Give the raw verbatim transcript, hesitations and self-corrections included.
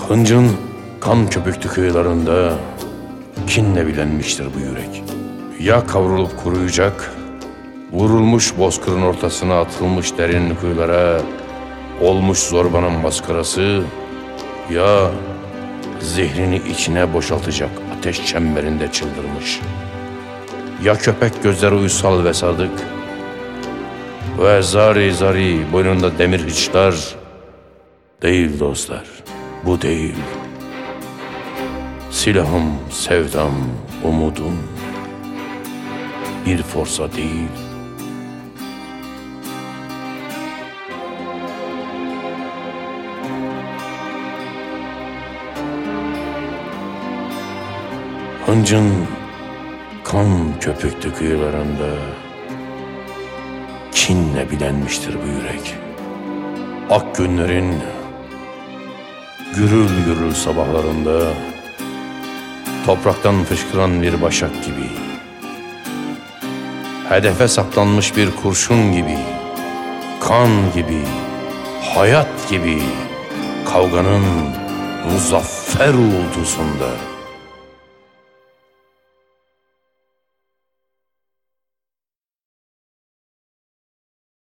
Hıncın kan köpüklü kıyılarında kinle bilenmiştir bu yürek. Ya kavrulup kuruyacak, vurulmuş bozkırın ortasına atılmış derin kuyulara olmuş zorbanın maskarası, ya zehrini içine boşaltacak ateş çemberinde çıldırmış. Ya köpek gözleri uysal ve sadık ve zari zari boynunda demir hıçlar. Değil dostlar, bu değil. Silahım, sevdam, umudum bir forsa değil. Hıncın kan köpüklü kıyılarında kinle bilenmiştir bu yürek. Ak günlerin gürül gürül sabahlarında topraktan fışkıran bir başak gibi, hedefe saplanmış bir kurşun gibi, kan gibi, hayat gibi, kavganın muzaffer uğultusunda